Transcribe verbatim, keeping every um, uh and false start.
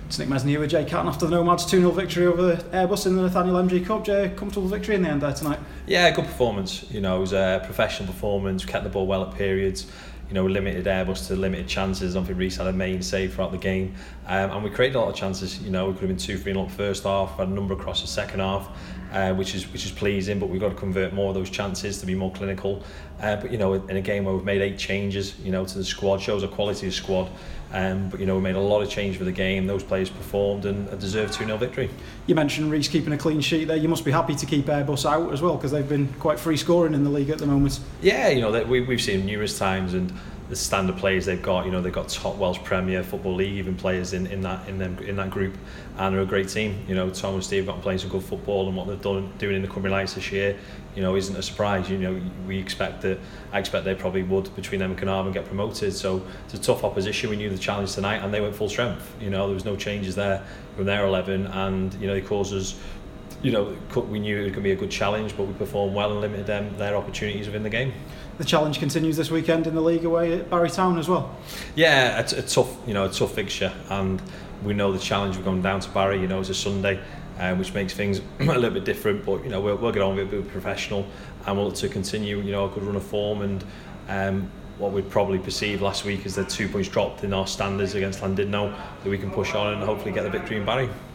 It's Nick Mesny here with Jay Catton after the Nomads two nil victory over Airbus in the Nathaniel M G Cup. Jay, comfortable victory in the end there tonight? Yeah, good performance. You know, it was a professional performance, kept the ball well at periods. You know, limited Airbus to limited chances. I don't think Reece had a main save throughout the game. Um, and we created a lot of chances. You know, we could have been two three nil first half, had a number across the second half, uh, which is which is pleasing, but we've got to convert more of those chances to be more clinical. Uh, but, you know, in a game where we've made eight changes, you know, to the squad, shows a quality of squad. Um, but, you know, we made a lot of change for the game. Those players performed and a deserved two nil victory. You mentioned Reece keeping a clean sheet there. You must be happy to keep Airbus out as well, because they've been quite free scoring in the league at the moment. Yeah, you know, that we, we've seen them numerous times, and the standard players they've got, you know, they've got top Welsh Premier Football League even players in, in that in them in that group, and they're a great team. You know, Tom and Steve got playing some good football, and what they've done doing in the Cymru Lights this year, you know, isn't a surprise. You know, we expect that. I expect they probably would, between them and Carnarvon, get promoted. So it's a tough opposition. We knew the challenge tonight, and they went full strength. You know, there was no changes there from their eleven, and you know, they caused us. You know, we knew it was going to be a good challenge, but we performed well and limited them their opportunities within the game. The challenge continues this weekend in the league away at Barry Town as well. Yeah, it's a tough, you know, a tough fixture, and we know the challenge. We're going down to Barry. You know, it's a Sunday, uh, which makes things a little bit different. But you know, we'll, we'll get on with it, we'll be professional, and we'll look to continue. You know, a good run of form, and um, what we'd probably perceive last week is that two points dropped in our standards against Llandudno, that we can push on and hopefully get the victory in Barry.